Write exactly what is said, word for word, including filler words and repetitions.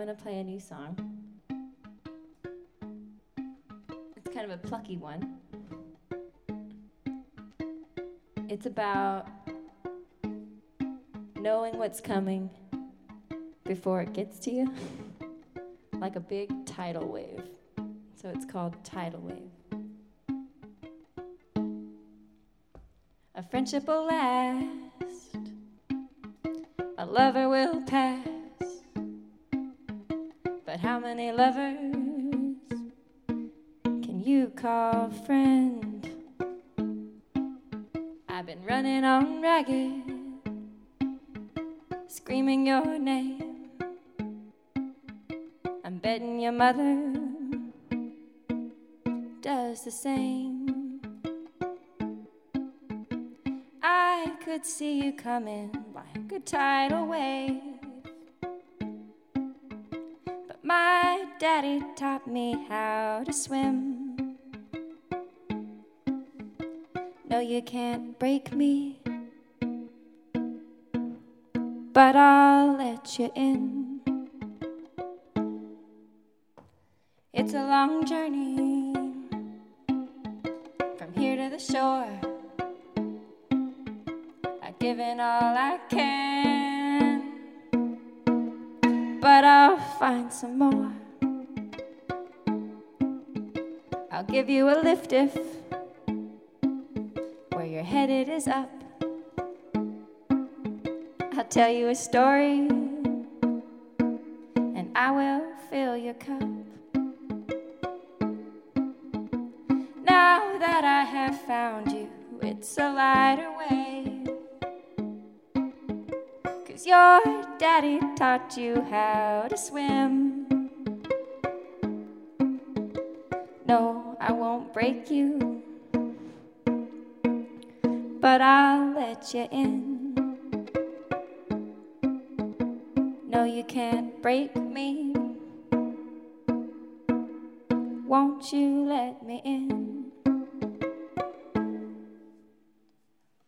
going to play a new song. It's kind of a plucky one. It's about knowing what's coming before it gets to you, like a big tidal wave. So it's called Tidal Wave. A friendship will last, a lover will pass, but how many lovers can you call friend? I've been running on ragged, screaming your name. I'm betting your mother does the same. I could see you coming like a tidal wave, but my daddy taught me how to swim. No, you can't break me, but I'll let you in. It's a long journey from here to the shore. I've given all I can, but I'll find some more. I'll give you a lift if where you're headed is up. I'll tell you a story and I will fill your cup. Now that I have found you, it's a lighter wave, 'cause your daddy taught you how to swim. No, I won't break you, but I'll let you in. No, you can't break me, won't you let me in?